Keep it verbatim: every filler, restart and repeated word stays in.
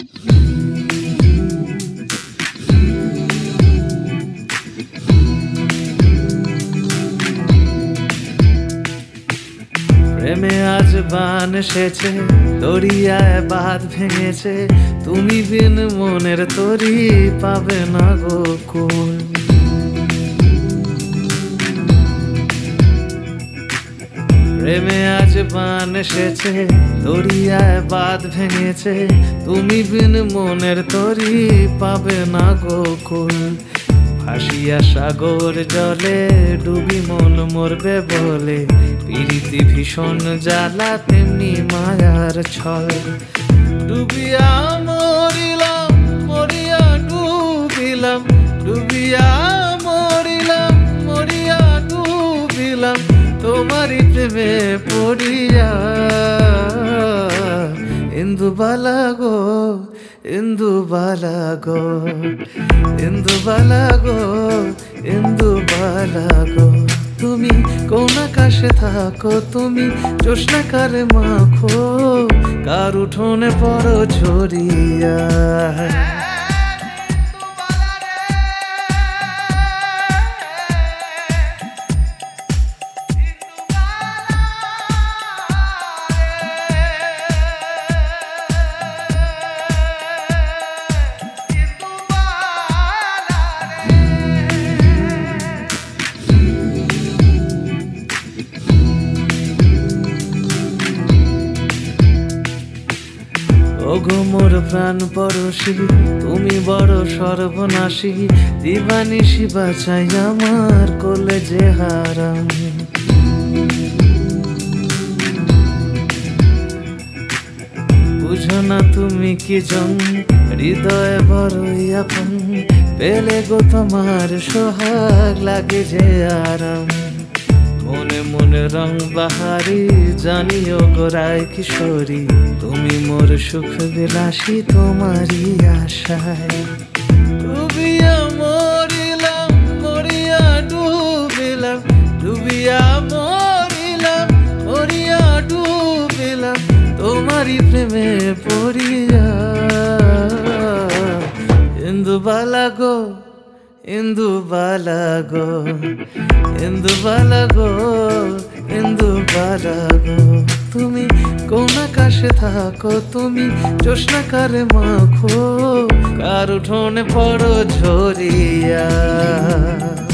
প্রেমে আজ বান এসেছে, দরিয়ায় বাঁধ ভেঙেছে, তুমি বিন মনের তরি পাবে না গো কুল। প্রেমে আজ বান এসেছে, দরিয়ায় বাঁধ ভেঙেছে, তুমি বিন মনের তরি পাবে না গো কুল। ভাসিয়া সাগর জলে ডুবি মন মরবে বলে, প্রীতি ভীষণ জ্বালা তেমনি মায়ার ছল। ডুবিয়া মরিলাম মরিয়া ডুবিলাম, ডুবিয়া মরিলাম মরিয়া ডুবিলাম, তোমারই প্রেমে পড়িয়া। ইন্দুবালা গো ইন্দুবালা গো ইন্দুবালা গো ইন্দুবালা গো, তুমি কোন আকাশে থাকো, তুমি জ্যোৎস্নাকারে মাখো, কার উঠোনে পড়ো ঝরিয়া। ওগো মোর প্রাণ পরশী, তুমি বড় সর্বনাশী, দিবানিশি বাঁচাই আমার কোলে যে হারাম। বুঝো না তুমি কি জন, হৃদয়ে বড়ই আপন, পেলে গো তোমার সোহাগ লাগে যে আরাম। মনে মনে রং বাহারি, জানিও গো রায় কিশোরী, তুমি মোর সুখ বিলাসী তোমারই আশায়। ডুবিয়া মরিলাম মরিয়া ডুবিলাম, ডুবিয়া মরিলাম মরিয়া ডুবিলাম, তোমারই প্রেমে পড়িয়া। ইন্দুবালা গো ইন্দুবালা গো ইন্দুবালা গো ইন্দুবালা গো, তুমি কোন আকাশে থাকো, তুমি জ্যোৎস্নাকারে মাখো, কার উঠোনে পড়ো ঝরিয়া।